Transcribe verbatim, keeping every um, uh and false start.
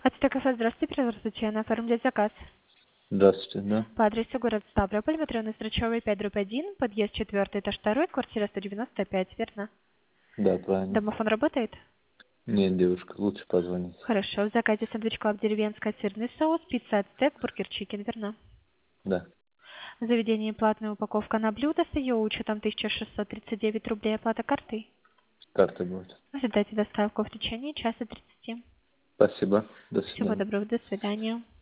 Ацтек кафе, здравствуйте, здравствуйте, на оформить заказ. Здравствуйте, да? По адресу город Ставрополь, метро на Строчевой, пять дробь один, подъезд четвертый, этаж второй, квартира сто девяносто пять, верно? Да, правильно. Домофон работает? Нет, девушка, лучше позвонить. Хорошо, в заказе сэндвич клаб деревенская, сырный соус, пицца ацтек, бургер чикен, верно? Да. Заведение платная упаковка на блюдо с ее учетом тысяча шестьсот тридцать девять рублей, оплата картой. Карта будет. Ожидайте доставку в течение часа тридцати. Спасибо. До Всего свидания. доброго, до свидания.